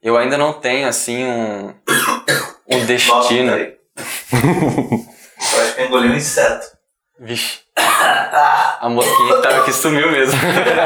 Eu ainda não tenho, assim, um destino. Eu acho que eu engoli um inseto. Vixe. A mosquinha que tava aqui sumiu mesmo.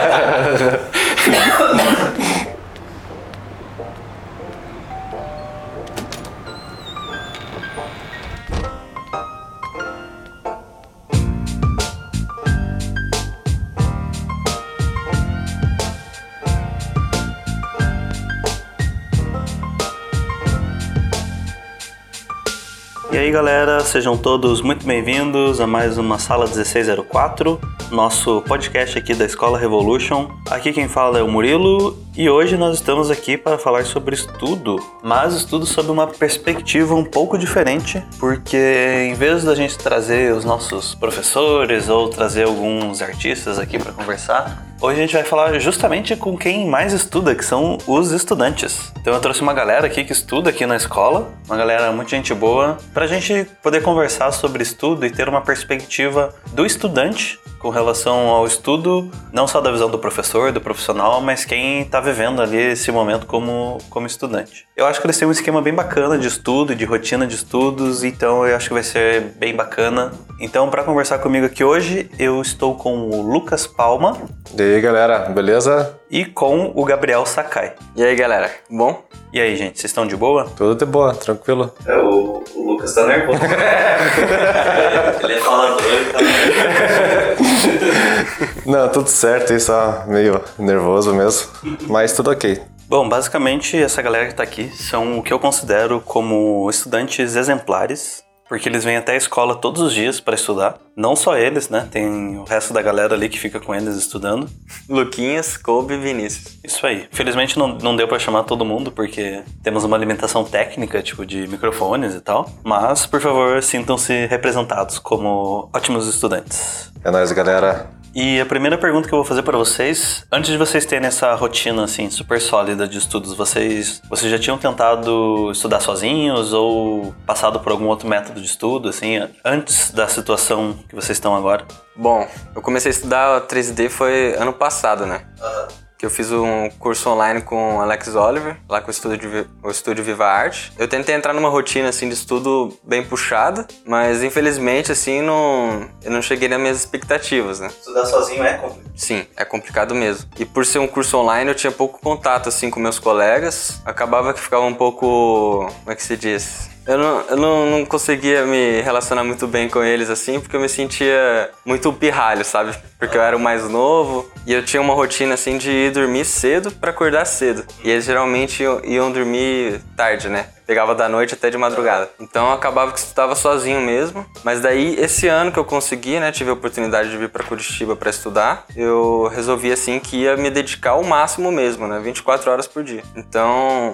E aí galera, sejam todos muito bem-vindos a mais uma Sala 1604, nosso podcast aqui da Escola Revolution. Aqui quem fala é o Murilo e hoje nós estamos aqui para falar sobre estudo, mas estudo sob uma perspectiva um pouco diferente, porque em vez da gente trazer os nossos professores ou trazer alguns artistas aqui para conversar, hoje a gente vai falar justamente com quem mais estuda, que são os estudantes. Então eu trouxe uma galera aqui que estuda aqui na escola, uma galera muito gente boa, pra gente poder conversar sobre estudo e ter uma perspectiva do estudante com relação ao estudo, não só da visão do professor, do profissional, mas quem está vivendo ali esse momento como estudante. Eu acho que eles têm um esquema bem bacana de estudo e de rotina de estudos, então eu acho que vai ser bem bacana. Então, para conversar comigo aqui hoje, eu estou com o Lucas Palma. E aí, galera, beleza? E com o Gabriel Sakai. E aí, galera, bom? E aí, gente, vocês estão de boa? Tudo de boa, tranquilo. O Lucas tá nervoso. Ele é falador, ele tá nervoso. Não, tudo certo, aí só meio nervoso mesmo, mas tudo ok. Bom, basicamente essa galera que tá aqui são o que eu considero como estudantes exemplares, porque eles vêm até a escola todos os dias para estudar. Não só eles, né? Tem o resto da galera ali que fica com eles estudando. Luquinhas, Kobe e Vinícius. Isso aí. Felizmente não deu para chamar todo mundo, porque temos uma limitação técnica, tipo de microfones e tal. Mas, por favor, sintam-se representados como ótimos estudantes. É nóis, galera. E a primeira pergunta que eu vou fazer para vocês, antes de vocês terem essa rotina assim super sólida de estudos, vocês já tinham tentado estudar sozinhos ou passado por algum outro método de estudo, assim, antes da situação que vocês estão agora? Bom, eu comecei a estudar 3D foi ano passado, né? Que eu fiz um curso online com Alex Oliver, lá com o Estúdio Viva Arte. Eu tentei entrar numa rotina, assim, de estudo bem puxada, mas infelizmente, assim, eu não cheguei nas minhas expectativas, né? Estudar sozinho é complicado. Sim, é complicado mesmo. E por ser um curso online, eu tinha pouco contato, assim, com meus colegas. Acabava que ficava um pouco... Como é que se diz? Eu não conseguia me relacionar muito bem com eles, assim, porque eu me sentia muito pirralho, sabe? Porque eu era o mais novo e eu tinha uma rotina, assim, de ir dormir cedo pra acordar cedo. E eles geralmente iam dormir tarde, né? Pegava da noite até de madrugada. Então, eu acabava que estudava sozinho mesmo. Mas daí, esse ano que eu consegui, né? Tive a oportunidade de vir pra Curitiba pra estudar. Eu resolvi, assim, que ia me dedicar ao máximo mesmo, né? 24 horas por dia. Então,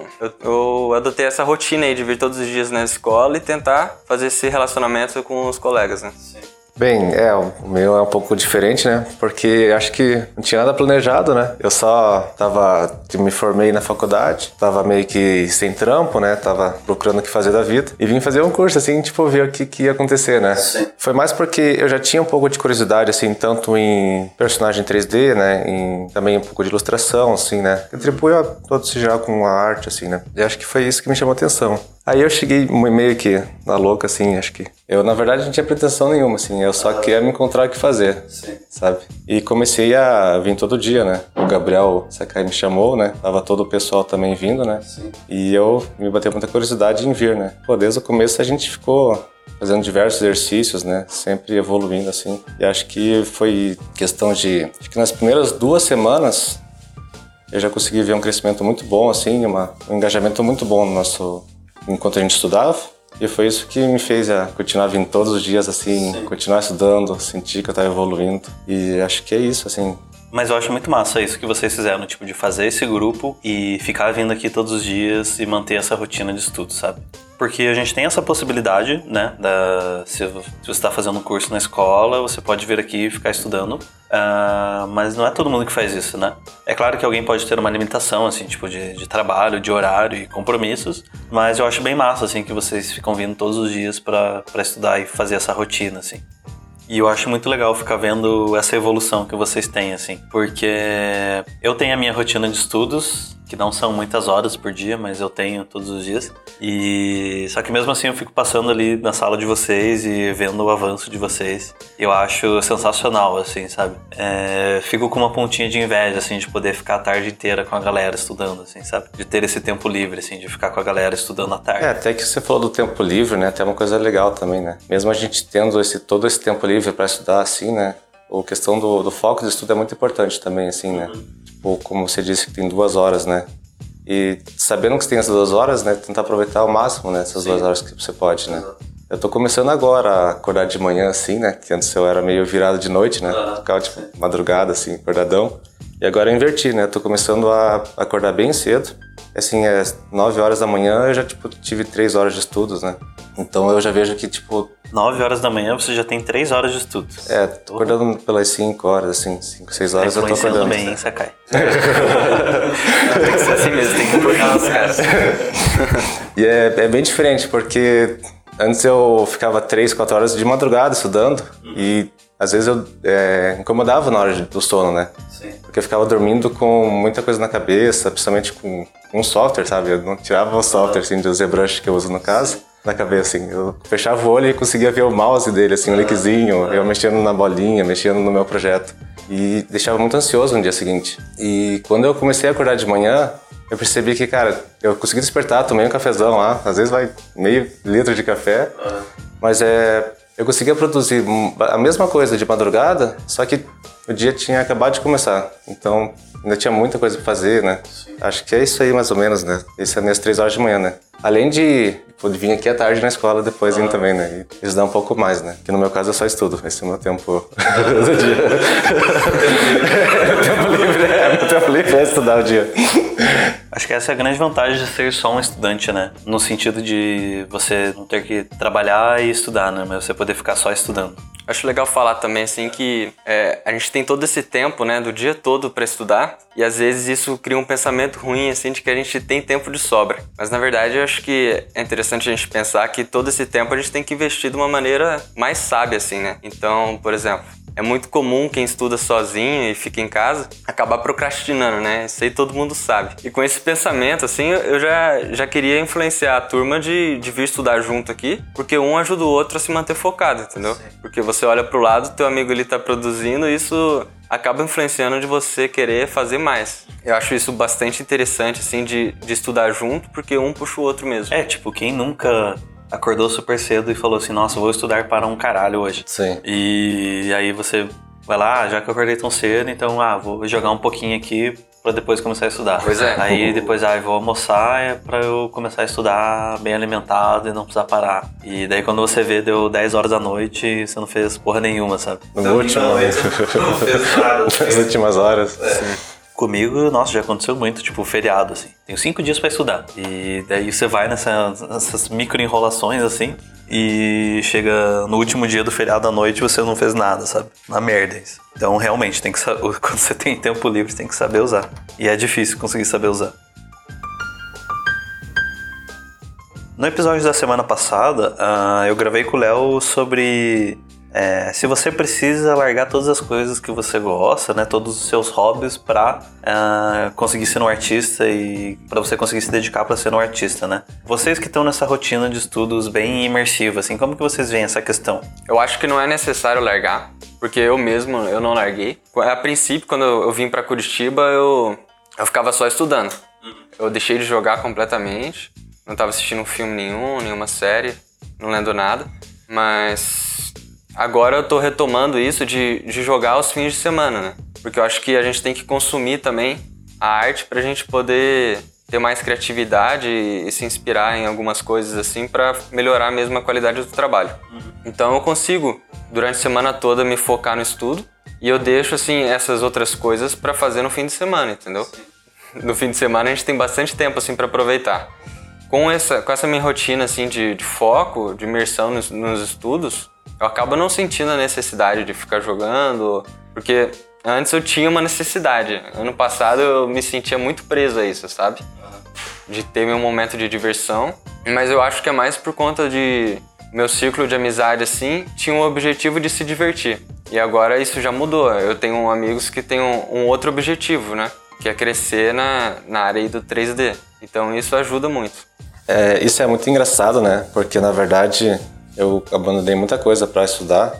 eu adotei essa rotina aí de vir todos os dias na escola e tentar fazer esse relacionamento com os colegas, né? Sim. Bem, o meu é um pouco diferente, né? Porque acho que não tinha nada planejado, né? Eu só me formei na faculdade, tava meio que sem trampo, né? Tava procurando o que fazer da vida e vim fazer um curso, assim, tipo, ver o que ia acontecer, né? Sim. Foi mais porque eu já tinha um pouco de curiosidade, assim, tanto em personagem 3D, né? Também um pouco de ilustração, assim, né? Contribui a todo esse já com a arte, assim, né? E acho que foi isso que me chamou a atenção. Aí eu cheguei meio que na louca, assim, acho que... Eu, na verdade, não tinha pretensão nenhuma, assim, eu só queria me encontrar o que fazer, Sim. sabe? E comecei a vir todo dia, né? O Gabriel Sakai me chamou, né? Tava todo o pessoal também vindo, né? Sim. E eu me bateu muita curiosidade em vir, né? Pô, desde o começo a gente ficou fazendo diversos exercícios, né? Sempre evoluindo, assim. E acho que foi questão de... Acho que nas primeiras 2 semanas eu já consegui ver um crescimento muito bom, assim, um engajamento muito bom no nosso... enquanto a gente estudava, e foi isso que me fez continuar vindo todos os dias, assim, Sim. continuar estudando, sentir que eu estava evoluindo, e acho que é isso, assim. Mas eu acho muito massa isso que vocês fizeram, tipo, de fazer esse grupo e ficar vindo aqui todos os dias e manter essa rotina de estudo, sabe? Porque a gente tem essa possibilidade, né, se você está fazendo um curso na escola, você pode vir aqui e ficar estudando, mas não é todo mundo que faz isso, né? É claro que alguém pode ter uma limitação, assim, tipo, de trabalho, de horário e compromissos, mas eu acho bem massa, assim, que vocês ficam vindo todos os dias pra estudar e fazer essa rotina, assim. E eu acho muito legal ficar vendo essa evolução que vocês têm, assim. Porque eu tenho a minha rotina de estudos, que não são muitas horas por dia, mas eu tenho todos os dias. E só que mesmo assim eu fico passando ali na sala de vocês e vendo o avanço de vocês. Eu acho sensacional, assim, sabe? Fico com uma pontinha de inveja, assim, de poder ficar a tarde inteira com a galera estudando, assim, sabe? De ter esse tempo livre, assim, de ficar com a galera estudando à tarde. Até que você falou do tempo livre, né? Até uma coisa legal também, né? Mesmo a gente tendo todo esse tempo livre para estudar, assim, né? A questão do foco de estudo é muito importante também, assim, né? Tipo, como você disse, que tem 2 horas, né? E sabendo que você tem essas 2 horas, né? Tentar aproveitar ao máximo, né? Essas 2 horas que você pode, né? Eu tô começando agora a acordar de manhã, assim, né? Que antes eu era meio virado de noite, né? Ficava, tipo, madrugada, assim, acordadão. E agora eu inverti, né? Tô começando a acordar bem cedo. Assim, 9 horas da manhã eu já, tipo, tive 3 horas de estudos, né? Então eu já vejo que, tipo... 9 horas da manhã você já tem 3 horas de estudo. Tô acordando pelas 5 horas, assim, 5, 6 horas eu tô acordando. Bem, hein, Sakai? Tem que ser assim mesmo, tem que acordar os caras. E é bem diferente, porque antes eu ficava 3, 4 horas de madrugada estudando e às vezes eu incomodava na hora do sono, né? Sim. Porque eu ficava dormindo com muita coisa na cabeça, principalmente com um software, sabe? Eu não tirava o software, assim, do ZBrush que eu uso no caso, na cabeça, assim. Eu fechava o olho e conseguia ver o mouse dele, assim, o linkzinho, eu mexendo na bolinha, mexendo no meu projeto. E deixava muito ansioso no dia seguinte. E quando eu comecei a acordar de manhã, eu percebi que, cara, eu consegui despertar, tomei um cafezão lá, às vezes vai meio litro de café, mas eu conseguia produzir a mesma coisa de madrugada, só que o dia tinha acabado de começar, então ainda tinha muita coisa pra fazer, né? Sim. Acho que é isso aí mais ou menos, né? Isso é minhas 3 horas de manhã, né? Além de vir aqui à tarde na escola depois indo também, né? E estudar um pouco mais, né? Que no meu caso eu só estudo, esse é o meu tempo do dia. Meu tempo livre é estudar o dia. Acho que essa é a grande vantagem de ser só um estudante, né? No sentido de você não ter que trabalhar e estudar, né? Mas você poder ficar só estudando. Acho legal falar também, assim, que a gente tem todo esse tempo, né, do dia todo pra estudar, e às vezes isso cria um pensamento ruim, assim, de que a gente tem tempo de sobra. Mas na verdade eu acho que é interessante a gente pensar que todo esse tempo a gente tem que investir de uma maneira mais sábia, assim, né? Então, por exemplo, é muito comum quem estuda sozinho e fica em casa acabar procrastinando, né? Isso aí todo mundo sabe. E com esse pensamento, assim, eu já queria influenciar a turma de vir estudar junto aqui, porque um ajuda o outro a se manter focado, entendeu? Sim. Porque você olha pro lado, teu amigo ele tá produzindo e isso acaba influenciando de você querer fazer mais. Eu acho isso bastante interessante, assim, de estudar junto, porque um puxa o outro mesmo. Tipo, quem nunca acordou super cedo e falou assim, nossa, vou estudar para um caralho hoje. Sim. E aí você vai lá, já que eu acordei tão cedo, então, vou jogar um pouquinho aqui pra depois começar a estudar. Pois é. Aí depois, vou almoçar pra eu começar a estudar bem alimentado e não precisar parar. E daí quando você vê, deu 10 horas da noite e você não fez porra nenhuma, sabe? No último, não fez nada. Nas últimas horas. Sim. Comigo, nossa, já aconteceu muito, tipo, feriado, assim. Tenho 5 dias pra estudar. E daí você vai nessas micro enrolações, assim, e chega no último dia do feriado à noite e você não fez nada, sabe? Uma merda isso. Então, realmente, tem que quando você tem tempo livre, você tem que saber usar. E é difícil conseguir saber usar. No episódio da semana passada, eu gravei com o Léo sobre... se você precisa largar todas as coisas que você gosta, né, todos os seus hobbies pra conseguir ser um artista e pra você conseguir se dedicar pra ser um artista, né? Vocês que estão nessa rotina de estudos bem imersiva, assim, como que vocês veem essa questão? Eu acho que não é necessário largar, porque eu não larguei. A princípio, quando eu vim pra Curitiba, eu ficava só estudando. Eu deixei de jogar completamente, não tava assistindo um filme nenhuma série, não lendo nada, mas... Agora eu tô retomando isso de jogar aos fins de semana, né? Porque eu acho que a gente tem que consumir também a arte pra gente poder ter mais criatividade e se inspirar em algumas coisas assim pra melhorar mesmo a qualidade do trabalho. Então eu consigo, durante a semana toda, me focar no estudo e eu deixo, assim, essas outras coisas pra fazer no fim de semana, entendeu? No fim de semana a gente tem bastante tempo, assim, pra aproveitar. Com essa minha rotina, assim, de foco, de imersão nos estudos, eu acabo não sentindo a necessidade de ficar jogando, porque antes eu tinha uma necessidade. Ano passado eu me sentia muito preso a isso, sabe? De ter meu momento de diversão. Mas eu acho que é mais por conta de meu círculo de amizade, assim, tinha um objetivo de se divertir. E agora isso já mudou. Eu tenho amigos que têm um outro objetivo, né? Que é crescer na área aí do 3D. Então isso ajuda muito. Isso é muito engraçado, né? Porque, na verdade, eu abandonei muita coisa para estudar.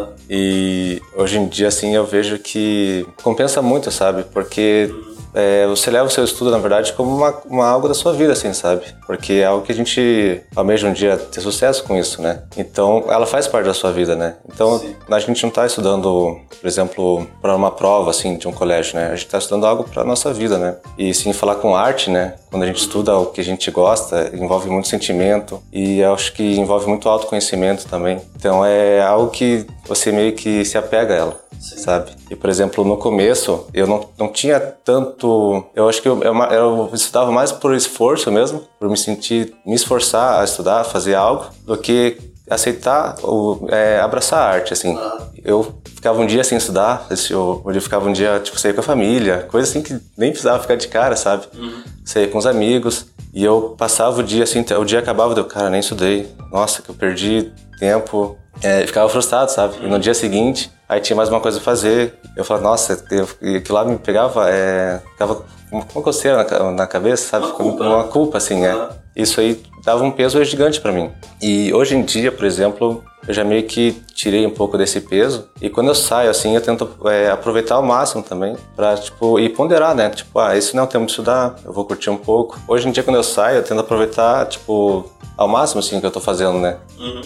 E hoje em dia, assim, eu vejo que compensa muito, sabe? Porque você leva o seu estudo, na verdade, como algo da sua vida, assim, sabe? Porque é algo que a gente almeja um dia ter sucesso com isso, né? Então, ela faz parte da sua vida, né? Então, a gente não está estudando, por exemplo, para uma prova, assim, de um colégio, né? A gente está estudando algo para nossa vida, né? E, sim, falar com arte, né? Quando a gente estuda o que a gente gosta, envolve muito sentimento e eu acho que envolve muito autoconhecimento também. Então, é algo que você meio que se apega a ela. Sabe? E, por exemplo, no começo, eu não tinha tanto... Eu acho que eu estudava mais por esforço mesmo, por me esforçar a estudar, fazer algo, do que aceitar ou abraçar a arte, assim. Eu ficava um dia sem estudar, eu ficava um dia, tipo, sair com a família, coisa assim que nem precisava ficar de cara, sabe? Sair com os amigos, e eu passava o dia assim, o dia acabava, cara, nem estudei, nossa, que eu perdi tempo, ficava frustrado, sabe? E no dia seguinte, aí tinha mais uma coisa a fazer, eu falava, nossa, aquilo lá me pegava, ficava uma coceira na cabeça, sabe? Uma culpa, assim, Isso aí dava um peso gigante pra mim. E hoje em dia, por exemplo, eu já meio que tirei um pouco desse peso. E quando eu saio, assim, eu tento aproveitar ao máximo também. Pra, tipo, e ponderar, né? Tipo, esse não é o tempo de estudar, eu vou curtir um pouco. Hoje em dia, quando eu saio, eu tento aproveitar, tipo, ao máximo, assim, que eu tô fazendo, né?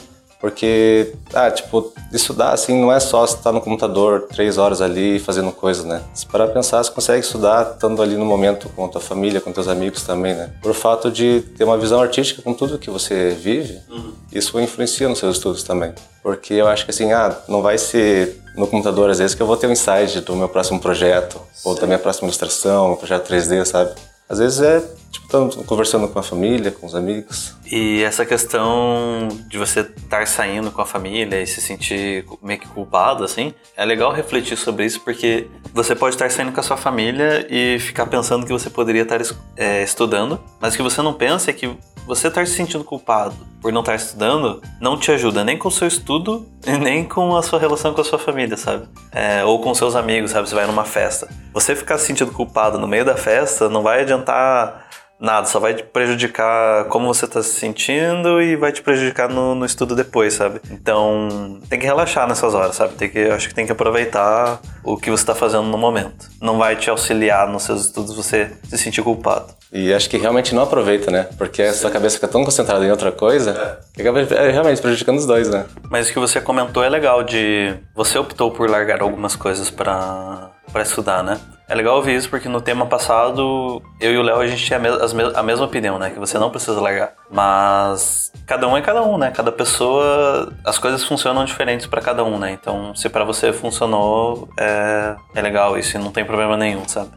Porque, tipo, estudar, assim, não é só estar no computador 3 horas ali fazendo coisa, né? Se parar pra pensar, você consegue estudar estando ali no momento com a tua família, com teus amigos também, né? Por fato de ter uma visão artística com tudo que você vive, isso influencia nos seus estudos também. Porque eu acho que, assim, não vai ser no computador, às vezes, que eu vou ter um insight do meu próximo projeto, ou da minha próxima ilustração, um projeto 3D, sabe? Às vezes tipo, estamos conversando com a família, com os amigos. E essa questão de você estar saindo com a família e se sentir meio que culpado, assim, é legal refletir sobre isso, porque você pode estar saindo com a sua família e ficar pensando que você poderia estar estudando, mas o que você não pensa é que você estar se sentindo culpado por não estar estudando não te ajuda nem com o seu estudo e nem com a sua relação com a sua família, sabe? Ou com seus amigos, sabe? Você vai numa festa. Você ficar se sentindo culpado no meio da festa não vai adiantar nada, só vai te prejudicar como você tá se sentindo e vai te prejudicar no estudo depois, sabe? Então, tem que relaxar nessas horas, sabe? Acho que tem que aproveitar o que você tá fazendo no momento. Não vai te auxiliar nos seus estudos você se sentir culpado. E acho que realmente não aproveita, né? Porque a sua cabeça fica tão concentrada em outra coisa que acaba realmente prejudicando os dois, né? Mas o que você comentou é legal você optou por largar algumas coisas pra estudar, né? É legal ouvir isso porque no tema passado, eu e o Léo, a gente tinha a mesma opinião, né? Que você não precisa largar. Mas cada um é cada um, né? Cada pessoa, as coisas funcionam diferentes pra cada um, né? Então, se pra você funcionou, é legal isso e não tem problema nenhum, sabe?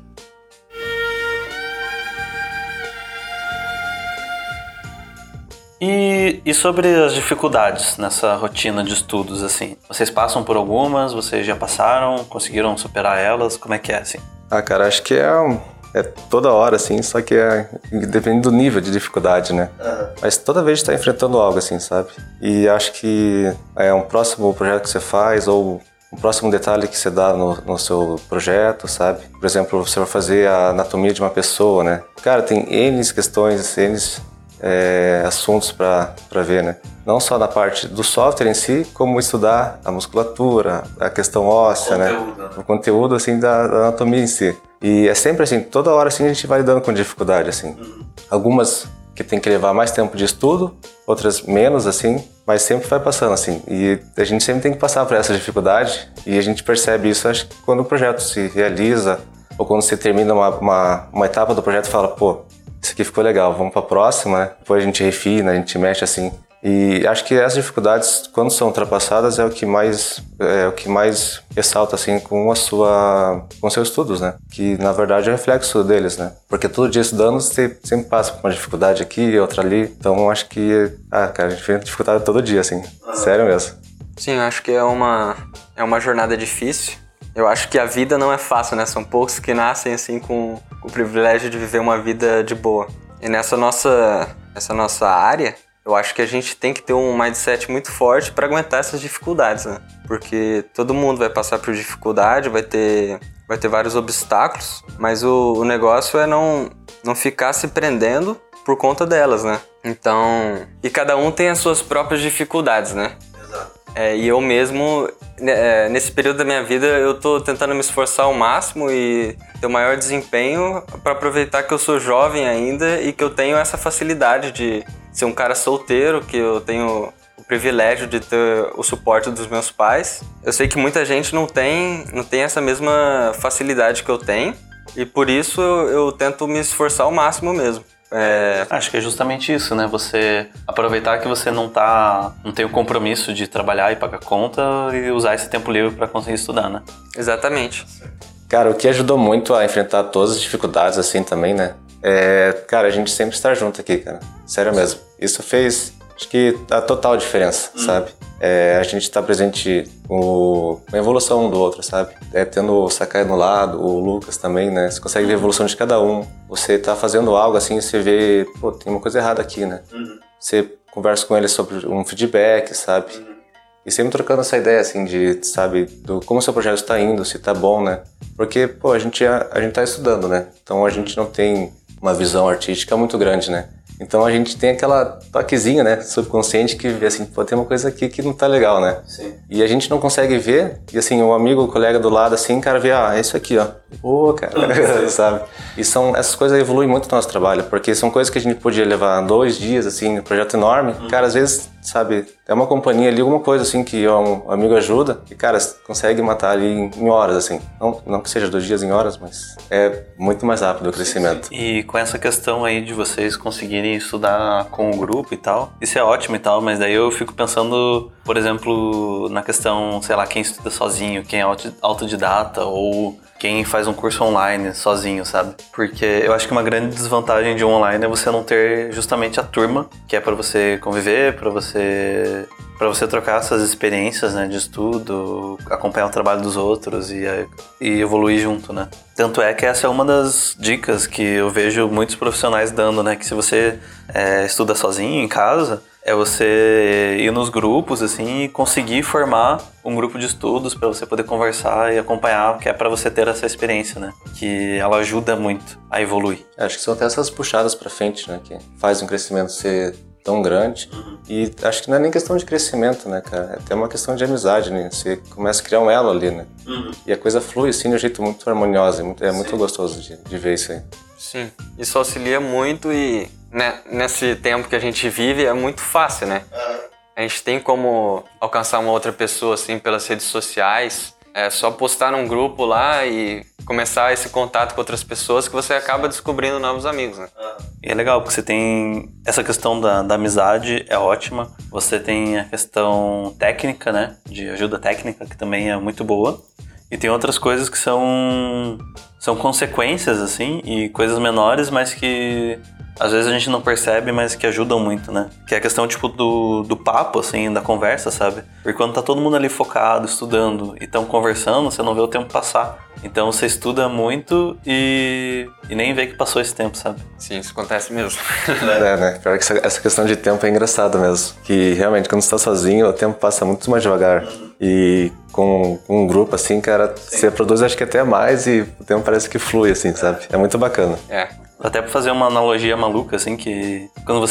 E sobre as dificuldades nessa rotina de estudos, assim? Vocês passam por algumas? Vocês já passaram? Conseguiram superar elas? Como é que é, assim? Cara, acho que é toda hora, assim, só que depende do nível de dificuldade, né? Mas toda vez você tá enfrentando algo, assim, sabe? E acho que um próximo projeto que você faz ou um próximo detalhe que você dá no seu projeto, sabe? Por exemplo, você vai fazer a anatomia de uma pessoa, né? Cara, tem N questões, N assuntos para ver, né? Não só na parte do software em si, como estudar a musculatura, a questão óssea, né? O conteúdo, assim, da anatomia em si. E é sempre assim, toda hora, assim, a gente vai lidando com dificuldade, assim. Algumas que tem que levar mais tempo de estudo, outras menos, assim, mas sempre vai passando, assim. E a gente sempre tem que passar por essa dificuldade e a gente percebe isso, acho que quando o projeto se realiza ou quando você termina uma etapa do projeto e fala, pô, isso aqui ficou legal, vamos para a próxima, né? Depois a gente refina, a gente mexe assim. E acho que essas dificuldades, quando são ultrapassadas, é o que mais ressalta assim com seus estudos, né? Que na verdade é o reflexo deles, né? Porque todo dia estudando você sempre passa por uma dificuldade aqui, outra ali. Então acho que, cara, a gente enfrenta dificuldade todo dia, assim. Sério mesmo. Sim, eu acho que é uma jornada difícil. Eu acho que a vida não é fácil, né? São poucos que nascem assim com o privilégio de viver uma vida de boa. E nessa nossa área, eu acho que a gente tem que ter um mindset muito forte para aguentar essas dificuldades, né? Porque todo mundo vai passar por dificuldade, vai ter vários obstáculos, mas o negócio é não ficar se prendendo por conta delas, né? Então, e cada um tem as suas próprias dificuldades, né? Exato. E eu mesmo, nesse período da minha vida, eu tô tentando me esforçar ao máximo e ter o maior desempenho para aproveitar que eu sou jovem ainda e que eu tenho essa facilidade de ser um cara solteiro, que eu tenho o privilégio de ter o suporte dos meus pais. Eu sei que muita gente não tem essa mesma facilidade que eu tenho e por isso eu tento me esforçar ao máximo mesmo. Acho que é justamente isso, né? Você aproveitar que você não tem o compromisso de trabalhar e pagar conta e usar esse tempo livre para conseguir estudar, né? Exatamente. Cara, o que ajudou muito a enfrentar todas as dificuldades assim também, né? Cara, a gente sempre estar junto aqui, cara. Sério mesmo. Isso fez, acho que, a total diferença, sabe? A gente tá presente com a evolução um do outro, sabe? Tendo o Sakai no lado, o Lucas também, né? Você consegue ver a evolução de cada um. Você tá fazendo algo assim, você vê, pô, tem uma coisa errada aqui, né? Você conversa com ele sobre um feedback, sabe? E sempre trocando essa ideia, assim, de, sabe, do como o seu projeto está indo, se tá bom, né? Porque, pô, a gente tá estudando, né? Então a gente não tem uma visão artística muito grande, né? Então a gente tem aquela toquezinha, né, subconsciente que vê assim, pô, tem uma coisa aqui que não tá legal, né? Sim. E a gente não consegue ver, e assim, o amigo, o colega do lado, assim, o cara vê, é isso aqui, ó. Pô, cara, sabe? E essas coisas evoluem muito no nosso trabalho, porque são coisas que a gente podia levar 2 dias, assim, um projeto enorme. Cara, às vezes, sabe, é uma companhia ali, alguma coisa assim que um amigo ajuda, e cara, consegue matar ali em horas, assim. Não que seja 2 dias em horas, mas é muito mais rápido o crescimento. E com essa questão aí de vocês conseguirem estudar com o grupo e tal, isso é ótimo e tal, mas daí eu fico pensando, por exemplo, na questão, sei lá, quem estuda sozinho, quem é autodidata ou quem faz um curso online sozinho, sabe? Porque eu acho que uma grande desvantagem de um online é você não ter justamente a turma, que é para você conviver, para você trocar essas experiências, né, de estudo, acompanhar o trabalho dos outros e evoluir junto, né? Tanto é que essa é uma das dicas que eu vejo muitos profissionais dando, né? Que se você estuda sozinho em casa, é você ir nos grupos, assim, e conseguir formar um grupo de estudos para você poder conversar e acompanhar, que é para você ter essa experiência, né? Que ela ajuda muito a evoluir. Acho que são até essas puxadas para frente, né? Que faz um crescimento ser tão grande. E acho que não é nem questão de crescimento, né, cara? É até uma questão de amizade, né? Você começa a criar um elo ali, né? E a coisa flui, assim, de um jeito muito harmonioso. É muito gostoso de ver isso aí. Sim, isso auxilia muito e nesse tempo que a gente vive é muito fácil, né? A gente tem como alcançar uma outra pessoa, assim, pelas redes sociais. É só postar num grupo lá e começar esse contato com outras pessoas que você acaba descobrindo novos amigos, né? E é legal, porque você tem essa questão da amizade, é ótima. Você tem a questão técnica, né? De ajuda técnica, que também é muito boa. E tem outras coisas que são consequências, assim, e coisas menores, mas que às vezes a gente não percebe, mas que ajudam muito, né? Que é a questão, tipo, do papo, assim, da conversa, sabe? Porque quando tá todo mundo ali focado, estudando, e tão conversando, você não vê o tempo passar. Então você estuda muito e nem vê que passou esse tempo, sabe? Sim, isso acontece mesmo. Né? Pior que essa questão de tempo é engraçada mesmo. Que realmente, quando você tá sozinho, o tempo passa muito mais devagar. E com um grupo, assim, cara, você produz acho que até mais e o tempo parece que flui, assim, sabe? É muito bacana. Até pra fazer uma analogia maluca, assim, que quando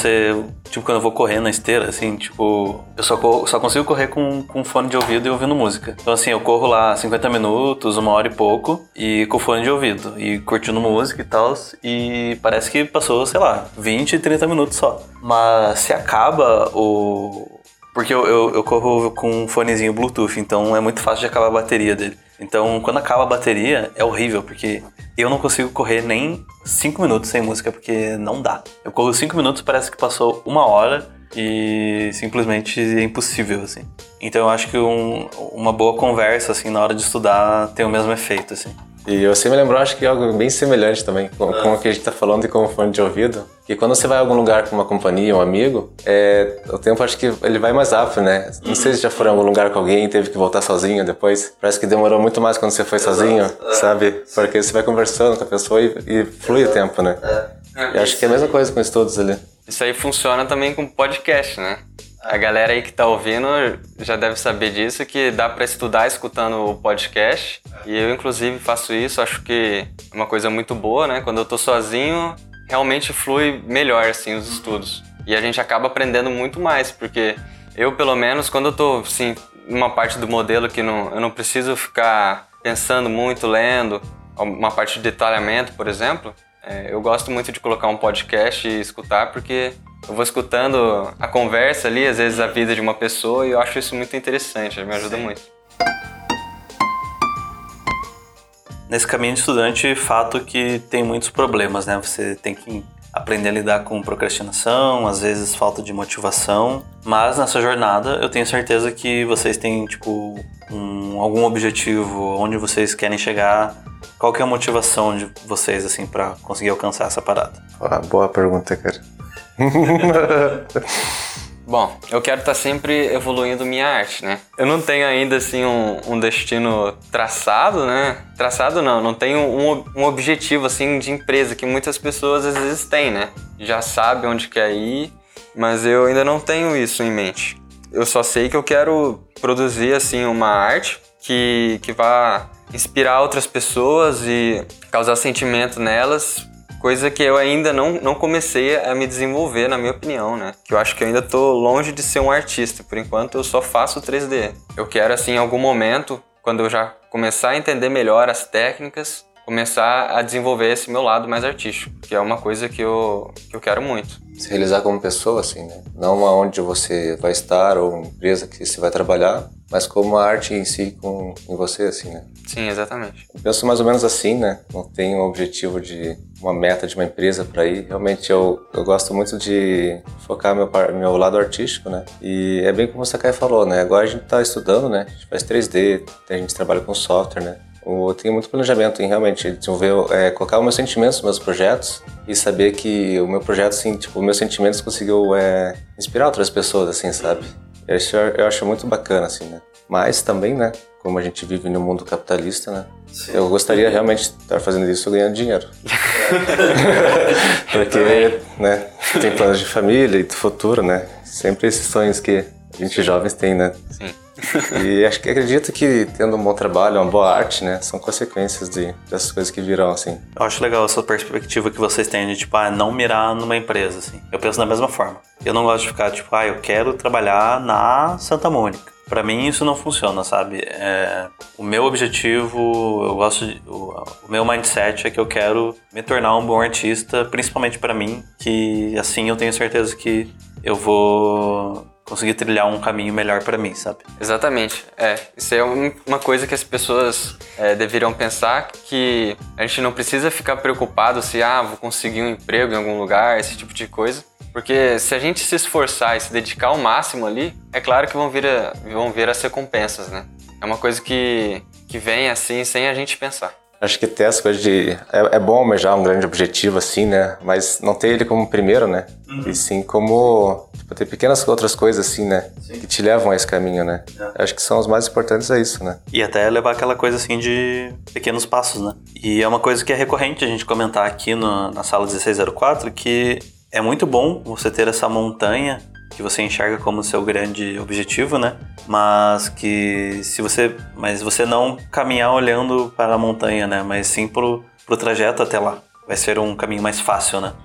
eu vou correr na esteira, assim, tipo, eu só consigo correr com fone de ouvido e ouvindo música. Então, assim, eu corro lá 50 minutos, 1 hora e pouco, e com fone de ouvido, e curtindo música e tal, e parece que passou, sei lá, 20, 30 minutos só. Mas se acaba porque eu corro com um fonezinho Bluetooth, então é muito fácil de acabar a bateria dele. Então, quando acaba a bateria, é horrível, porque eu não consigo correr nem 5 minutos sem música, porque não dá. Eu corro 5 minutos, parece que passou 1 hora e simplesmente é impossível, assim. Então, eu acho que uma boa conversa, assim, na hora de estudar tem o mesmo efeito, assim. E você me lembrou, acho que algo bem semelhante também, com o que a gente tá falando e com o fone de ouvido. Que quando você vai a algum lugar com uma companhia, um amigo, o tempo acho que ele vai mais rápido, né? Não sei se já foram em algum lugar com alguém e teve que voltar sozinho depois. Parece que demorou muito mais quando você foi sozinho, sabe? Porque você vai conversando com a pessoa e flui o tempo, né? E acho que é a mesma coisa com estudos ali. Isso aí funciona também com podcast, né? A galera aí que tá ouvindo já deve saber disso, que dá pra estudar escutando o podcast. E eu, inclusive, faço isso, acho que é uma coisa muito boa, né? Quando eu tô sozinho, realmente flui melhor, assim, os estudos. E a gente acaba aprendendo muito mais, porque eu, pelo menos, quando eu tô, assim, numa parte do modelo que eu não preciso ficar pensando muito, lendo, uma parte de detalhamento, por exemplo, eu gosto muito de colocar um podcast e escutar, porque eu vou escutando a conversa ali, às vezes a vida de uma pessoa, e eu acho isso muito interessante, me ajuda muito. Nesse caminho de estudante, fato que tem muitos problemas, né? Você tem que aprender a lidar com procrastinação, às vezes falta de motivação, mas nessa jornada eu tenho certeza que vocês têm, tipo, algum objetivo, onde vocês querem chegar. Qual que é a motivação de vocês, assim, pra conseguir alcançar essa parada? Boa pergunta, cara. Bom, eu quero estar sempre evoluindo minha arte, né? Eu não tenho ainda, assim, um destino traçado, né? Traçado não tenho um objetivo, assim, de empresa, que muitas pessoas às vezes têm, né? Já sabem onde quer ir, mas eu ainda não tenho isso em mente. Eu só sei que eu quero produzir, assim, uma arte que vá inspirar outras pessoas e causar sentimento nelas, coisa que eu ainda não comecei a me desenvolver, na minha opinião, né? Que eu acho que eu ainda tô longe de ser um artista. Por enquanto, eu só faço 3D. Eu quero, assim, em algum momento, quando eu já começar a entender melhor as técnicas, começar a desenvolver esse meu lado mais artístico, que é uma coisa que eu quero muito. Se realizar como pessoa, assim, né? Não aonde você vai estar ou uma empresa que você vai trabalhar, mas como a arte em si em você, assim, né? Sim, exatamente. Eu penso mais ou menos assim, né? Não tenho um objetivo de uma meta de uma empresa para ir. Realmente eu gosto muito de focar meu lado artístico, né? E é bem como o Sakai falou, né? Agora a gente tá estudando, né? A gente faz 3D, a gente trabalha com software, né? Eu tenho muito planejamento em realmente desenvolver, colocar os meus sentimentos nos meus projetos e saber que o meu projeto, assim, tipo, meus sentimentos conseguiu inspirar outras pessoas, assim, sabe? Eu acho muito bacana, assim, né? Mas também, né? Como a gente vive no mundo capitalista, né? Sim. Eu gostaria realmente de estar fazendo isso ganhando dinheiro. Porque, né? Tem planos de família e do futuro, né? Sempre esses sonhos que a gente jovens tem, né? Sim. E acredito que tendo um bom trabalho, uma boa arte, né, são consequências dessas coisas que virão, assim. Eu acho legal essa perspectiva que vocês têm de, tipo, não mirar numa empresa, assim. Eu penso da mesma forma. Eu não gosto de ficar, tipo, eu quero trabalhar na Santa Mônica. Pra mim isso não funciona, sabe? O meu objetivo, o meu mindset é que eu quero me tornar um bom artista, principalmente pra mim, que assim eu tenho certeza que eu vou conseguir trilhar um caminho melhor pra mim, sabe? Exatamente. Isso é uma coisa que as pessoas deveriam pensar, que a gente não precisa ficar preocupado se, vou conseguir um emprego em algum lugar, esse tipo de coisa. Porque se a gente se esforçar e se dedicar ao máximo ali, é claro que vão vir as recompensas, né? É uma coisa que vem assim, sem a gente pensar. Acho que ter essa coisa de... É bom almejar um grande objetivo, assim, né? Mas não ter ele como primeiro, né? E sim como... Tipo, ter pequenas outras coisas, assim, né? Sim. Que te levam a esse caminho, né? Acho que são os mais importantes, é isso, né? E até levar aquela coisa, assim, de pequenos passos, né? E é uma coisa que é recorrente a gente comentar aqui na sala 1604, que é muito bom você ter essa montanha que você enxerga como seu grande objetivo, né? Mas você não caminhar olhando para a montanha, né? Mas sim pro trajeto até lá. Vai ser um caminho mais fácil, né?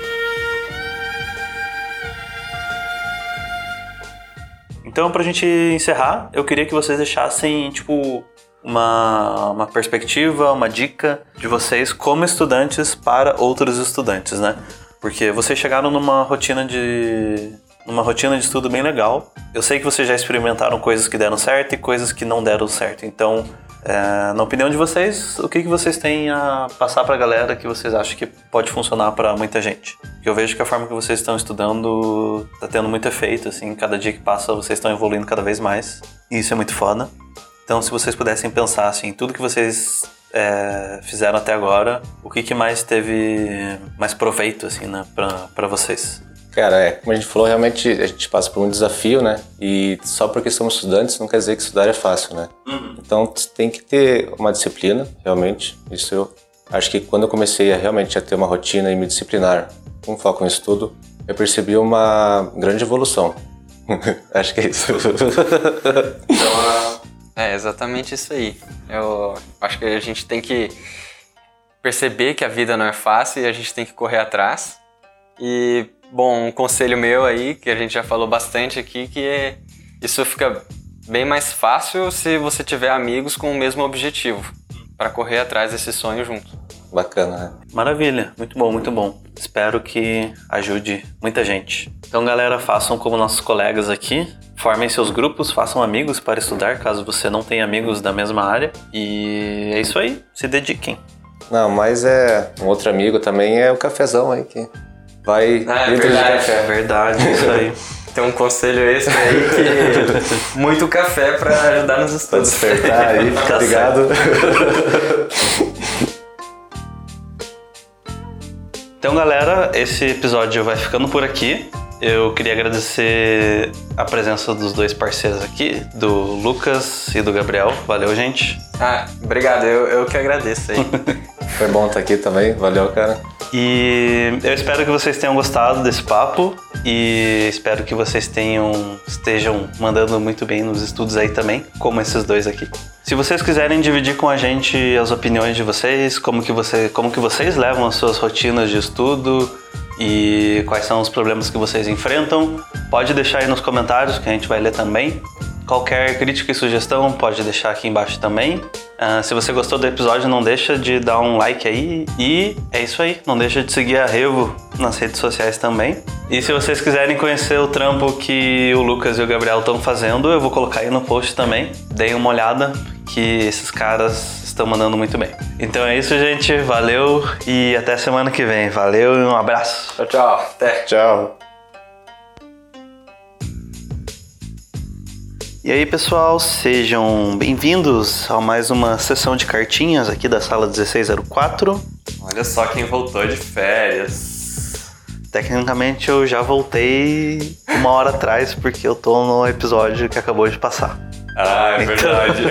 Então, pra gente encerrar, eu queria que vocês deixassem, tipo, uma perspectiva, uma dica de vocês como estudantes para outros estudantes, né? Porque vocês chegaram numa rotina de estudo bem legal. Eu sei que vocês já experimentaram coisas que deram certo e coisas que não deram certo. Então, na opinião de vocês, o que vocês têm a passar pra galera que vocês acham que pode funcionar pra muita gente? Porque eu vejo que a forma que vocês estão estudando tá tendo muito efeito, assim. Cada dia que passa, vocês estão evoluindo cada vez mais. E isso é muito foda. Então, se vocês pudessem pensar, assim, tudo que vocês fizeram até agora, o que mais teve mais proveito, assim, né, pra vocês? Cara, como a gente falou, realmente a gente passa por um desafio, né? E só porque somos estudantes não quer dizer que estudar é fácil, né? Então tem que ter uma disciplina, realmente. Isso eu acho que quando eu comecei realmente a ter uma rotina e me disciplinar com foco no estudo, eu percebi uma grande evolução. Acho que é isso. Então, é exatamente isso aí. Eu acho que a gente tem que perceber que a vida não é fácil e a gente tem que correr atrás. E, bom, um conselho meu aí, que a gente já falou bastante aqui, que isso fica bem mais fácil se você tiver amigos com o mesmo objetivo, para correr atrás desse sonho junto. Bacana, né? Maravilha, muito bom, muito bom. Espero que ajude muita gente. Então, galera, façam como nossos colegas aqui. Formem seus grupos, façam amigos para estudar, caso você não tenha amigos da mesma área. E é isso aí, se dediquem. Não, mas um outro amigo também é o cafezão aí, que vai litros de café. É verdade, isso aí. Tem um conselho extra aí que muito café para ajudar nos Pra estudos. despertar aí, fica ligado. Então, galera, esse episódio vai ficando por aqui. Eu queria agradecer a presença dos dois parceiros aqui, do Lucas e do Gabriel. Valeu, gente. Obrigado, eu que agradeço aí. Foi bom estar aqui também, valeu, cara. E eu espero que vocês tenham gostado desse papo e espero que vocês estejam mandando muito bem nos estudos aí também, como esses dois aqui. Se vocês quiserem dividir com a gente as opiniões de vocês, como que vocês levam as suas rotinas de estudo e quais são os problemas que vocês enfrentam, pode deixar aí nos comentários que a gente vai ler também. Qualquer crítica e sugestão pode deixar aqui embaixo também. Se você gostou do episódio, não deixa de dar um like aí. E é isso aí, não deixa de seguir a Revo nas redes sociais também. E se vocês quiserem conhecer o trampo que o Lucas e o Gabriel estão fazendo, eu vou colocar aí no post também. Deem uma olhada, que esses caras estão mandando muito bem. Então é isso, gente. Valeu e até semana que vem. Valeu e um abraço. Tchau, tchau. Até. Tchau. E aí, pessoal, sejam bem-vindos a mais uma sessão de cartinhas aqui da sala 1604. Olha só quem voltou de férias. Tecnicamente eu já voltei 1 hora atrás, porque eu tô no episódio que acabou de passar. Ah, é verdade.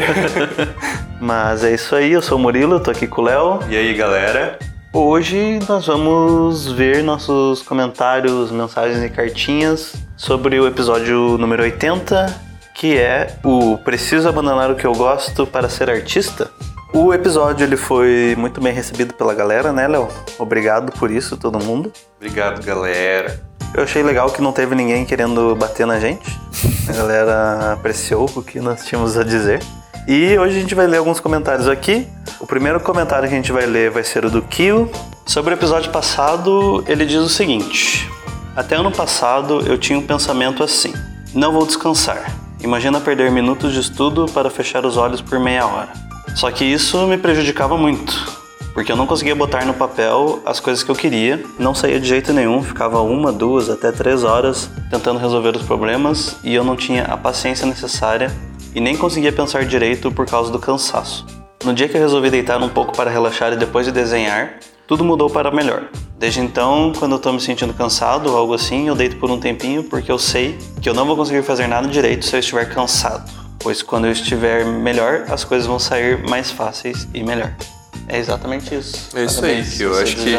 Mas é isso aí, eu sou o Murilo, tô aqui com o Léo. E aí, galera? Hoje nós vamos ver nossos comentários, mensagens e cartinhas sobre o episódio número 80, que é o Preciso Abandonar o que eu gosto para ser artista. O episódio ele foi muito bem recebido pela galera, né, Léo? Obrigado por isso, todo mundo. Obrigado, galera. Eu achei legal que não teve ninguém querendo bater na gente. A galera apreciou o que nós tínhamos a dizer. E hoje a gente vai ler alguns comentários aqui. O primeiro comentário que a gente vai ler vai ser o do Kio. Sobre o episódio passado, ele diz o seguinte: até ano passado eu tinha um pensamento assim: não vou descansar. Imagina perder minutos de estudo para fechar os olhos por meia hora. Só que isso me prejudicava muito, porque eu não conseguia botar no papel as coisas que eu queria, não saía de jeito nenhum, ficava 1, 2, até 3 horas tentando resolver os problemas e eu não tinha a paciência necessária e nem conseguia pensar direito por causa do cansaço. No dia que eu resolvi deitar um pouco para relaxar e depois de desenhar, tudo mudou para melhor. Desde então, quando eu tô me sentindo cansado ou algo assim, eu deito por um tempinho porque eu sei que eu não vou conseguir fazer nada direito se eu estiver cansado. Pois quando eu estiver melhor, as coisas vão sair mais fáceis e melhor. É exatamente isso. É isso aí, que eu acho que...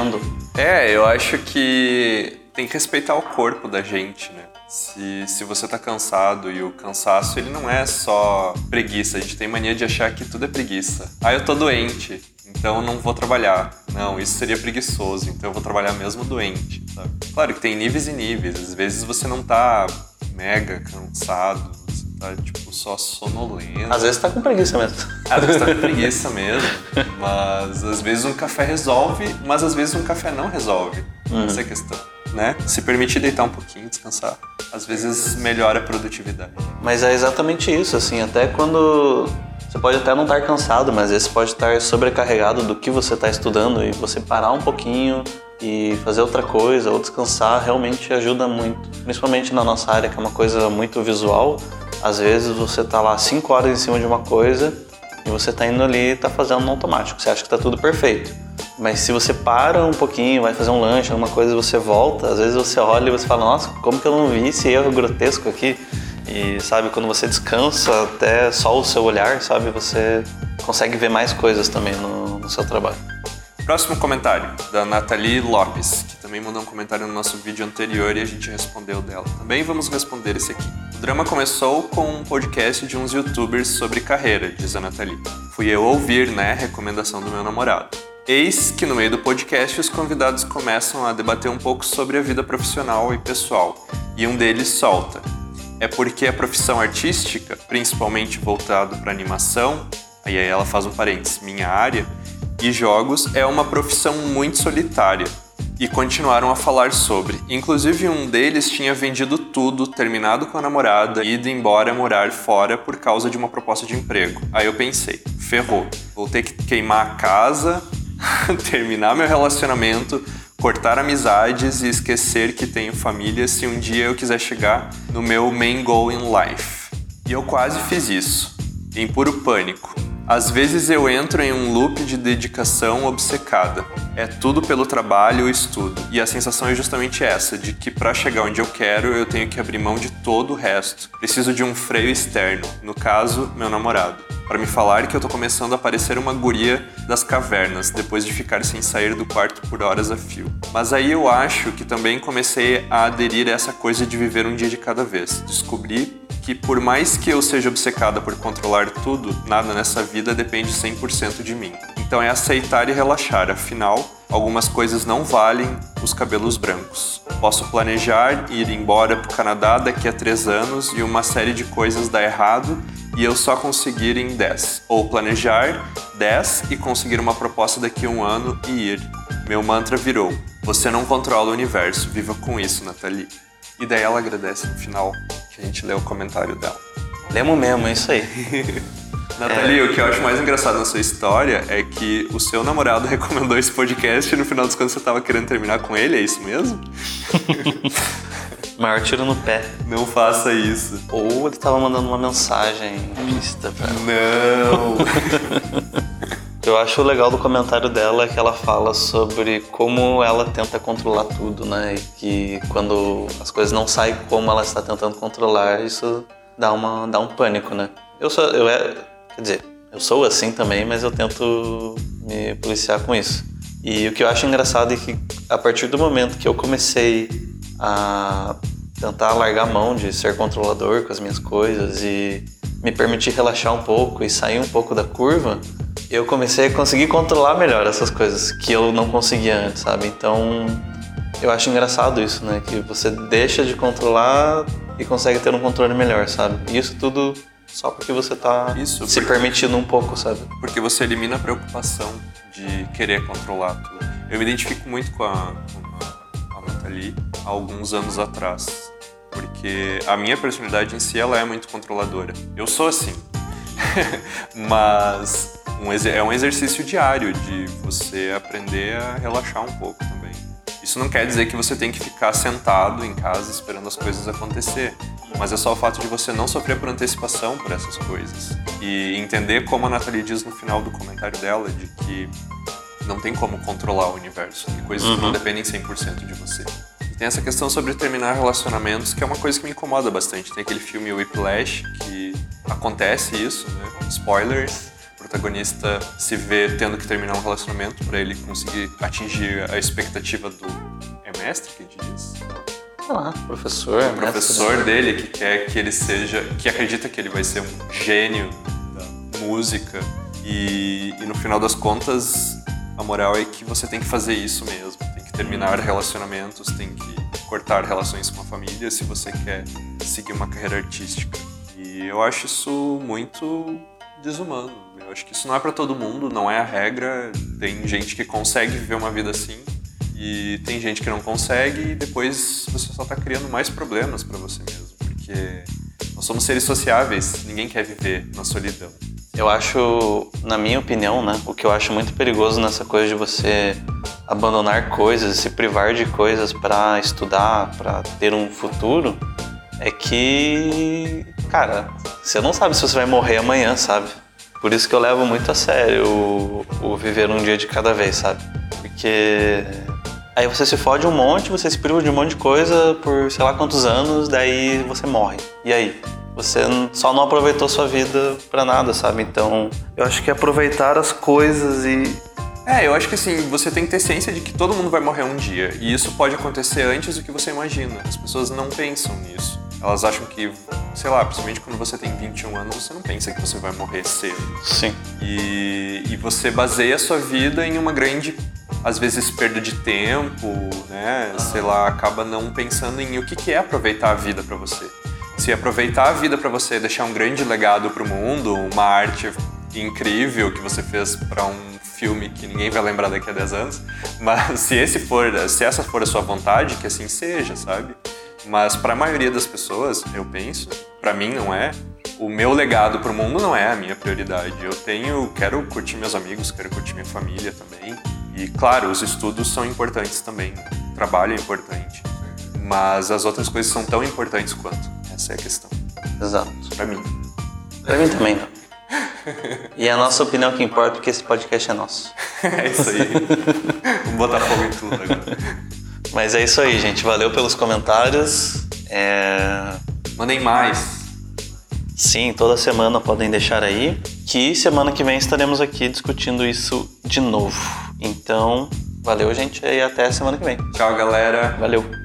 eu acho que tem que respeitar o corpo da gente, né? Se você tá cansado, e o cansaço ele não é só preguiça, a gente tem mania de achar que tudo é preguiça. Eu tô doente, então eu não vou trabalhar. Não, isso seria preguiçoso, então eu vou trabalhar mesmo doente, sabe? Claro que tem níveis e níveis, às vezes você não tá mega cansado, você tá tipo só sonolento. Às vezes tá com preguiça mesmo. Às vezes tá com preguiça mesmo, mas às vezes um café resolve, mas às vezes um café não resolve. Essa é a questão, né? Se permitir deitar um pouquinho, descansar, às vezes melhora a produtividade. Mas é exatamente isso, assim, até quando... Você pode até não estar cansado, mas às vezes pode estar sobrecarregado do que você está estudando e você parar um pouquinho e fazer outra coisa ou descansar realmente ajuda muito. Principalmente na nossa área, que é uma coisa muito visual. Às vezes você está lá 5 horas em cima de uma coisa e você está indo ali e está fazendo no automático. Você acha que está tudo perfeito. Mas se você para um pouquinho, vai fazer um lanche, alguma coisa, você volta, às vezes você olha e você fala, nossa, como que eu não vi esse erro grotesco aqui? E sabe, quando você descansa, até só o seu olhar, sabe, você consegue ver mais coisas também no seu trabalho. Próximo comentário, da Nathalie Lopes, que também mandou um comentário no nosso vídeo anterior e a gente respondeu dela. Também vamos responder esse aqui. O drama começou com um podcast de uns youtubers sobre carreira, diz a Nathalie. Fui eu ouvir, né, recomendação do meu namorado. Eis que no meio do podcast os convidados começam a debater um pouco sobre a vida profissional e pessoal. E um deles solta. É porque a profissão artística, principalmente voltado para animação, aí ela faz um parênteses, minha área, e jogos, é uma profissão muito solitária. E continuaram a falar sobre. Inclusive um deles tinha vendido tudo, terminado com a namorada e ido embora morar fora por causa de uma proposta de emprego. Aí eu pensei, ferrou, vou ter que queimar a casa, terminar meu relacionamento, cortar amizades e esquecer que tenho família se um dia eu quiser chegar no meu main goal in life. E eu quase fiz isso, em puro pânico. Às vezes eu entro em um loop de dedicação obcecada. É tudo pelo trabalho e estudo. E a sensação é justamente essa, de que para chegar onde eu quero, eu tenho que abrir mão de todo o resto. Preciso de um freio externo, no caso, meu namorado, para me falar que eu tô começando a parecer uma guria das cavernas, depois de ficar sem sair do quarto por horas a fio. Mas aí eu acho que também comecei a aderir a essa coisa de viver um dia de cada vez. Descobri que por mais que eu seja obcecada por controlar tudo, nada nessa vida depende 100% de mim. Então é aceitar e relaxar, afinal, algumas coisas não valem os cabelos brancos. Posso planejar e ir embora pro Canadá daqui a 3 anos e uma série de coisas dá errado e eu só conseguir em 10. Ou planejar 10 e conseguir uma proposta daqui a 1 ano e ir. Meu mantra virou, você não controla o universo, viva com isso, Nathalie. E daí ela agradece no final que a gente lê o comentário dela. Lemos mesmo, é isso aí. Nathalie, o que eu acho mais engraçado na sua história é que o seu namorado recomendou esse podcast e no final dos contos você estava querendo terminar com ele, é isso mesmo? Maior tiro no pé. Não faça isso. Ou ele tava mandando uma mensagem implícita pra ela. Não! Eu acho legal do comentário dela que ela fala sobre como ela tenta controlar tudo, né? E que quando as coisas não saem como ela está tentando controlar, isso dá um pânico, né? Eu sou assim também, mas eu tento me policiar com isso. E o que eu acho engraçado é que a partir do momento que eu comecei a tentar largar a mão de ser controlador com as minhas coisas e me permitir relaxar um pouco e sair um pouco da curva, eu comecei a conseguir controlar melhor essas coisas que eu não conseguia antes, sabe? Então, eu acho engraçado isso, né? Que você deixa de controlar e consegue ter um controle melhor, sabe? E isso tudo só porque você tá se permitindo um pouco, sabe? Porque você elimina a preocupação de querer controlar tudo. Eu me identifico muito com a Nathalie há alguns anos atrás. Porque a minha personalidade em si, ela é muito controladora. Eu sou assim. Mas é um exercício diário de você aprender a relaxar um pouco também. Isso não quer dizer que você tem que ficar sentado em casa esperando as coisas acontecer. Mas é só o fato de você não sofrer por antecipação por essas coisas. E entender, como a Nathalie diz no final do comentário dela, de que não tem como controlar o universo. Tem coisas que não dependem 100% de você. E tem essa questão sobre terminar relacionamentos, que é uma coisa que me incomoda bastante. Tem aquele filme Whiplash, que acontece isso, né? Spoilers. O protagonista se vê tendo que terminar um relacionamento para ele conseguir atingir a expectativa do... É mestre que diz? Sei lá, professor. O professor dele, que quer que ele seja... Que acredita que ele vai ser um gênio da música. E no final das contas, a moral é que você tem que fazer isso mesmo. Tem que terminar relacionamentos, tem que cortar relações com a família se você quer seguir uma carreira artística. E eu acho isso muito desumano. Eu acho que isso não é pra todo mundo, não é a regra. Tem gente que consegue viver uma vida assim e tem gente que não consegue, e depois você só tá criando mais problemas pra você mesmo, porque nós somos seres sociáveis, ninguém quer viver na solidão. Eu acho, na minha opinião, né, o que eu acho muito perigoso nessa coisa de você abandonar coisas, se privar de coisas pra estudar, pra ter um futuro, é que, cara, você não sabe se você vai morrer amanhã, sabe? Por isso que eu levo muito a sério o viver um dia de cada vez, sabe? Porque aí você se fode um monte, você se priva de um monte de coisa por sei lá quantos anos, daí você morre. E aí? Você só não aproveitou sua vida pra nada, sabe? Então, eu acho que aproveitar as coisas e Eu acho que assim, você tem que ter ciência de que todo mundo vai morrer um dia. E isso pode acontecer antes do que você imagina. As pessoas não pensam nisso. Elas acham que, sei lá, principalmente quando você tem 21 anos, você não pensa que você vai morrer cedo. Sim. E você baseia a sua vida em uma grande, às vezes, perda de tempo, né? Sei lá, acaba não pensando em o que é aproveitar a vida pra você. Se aproveitar a vida pra você deixar um grande legado pro mundo, uma arte incrível que você fez pra um filme que ninguém vai lembrar daqui a 10 anos, mas se essa for a sua vontade, que assim seja, sabe? Mas para a maioria das pessoas, eu penso, para mim não é, o meu legado pro mundo não é a minha prioridade. Quero curtir meus amigos, quero curtir minha família também. E claro, os estudos são importantes também, o trabalho é importante, mas as outras coisas são tão importantes quanto. Essa é a questão. Exato. Para mim. Pra mim também não. E é a nossa opinião que importa, porque esse podcast é nosso. É isso aí. Vamos botar fogo em tudo agora. Mas é isso aí, gente. Valeu pelos comentários. Mandem mais. Sim, toda semana podem deixar aí. Que semana que vem estaremos aqui discutindo isso de novo. Então, valeu, gente, e até semana que vem. Tchau, galera. Valeu.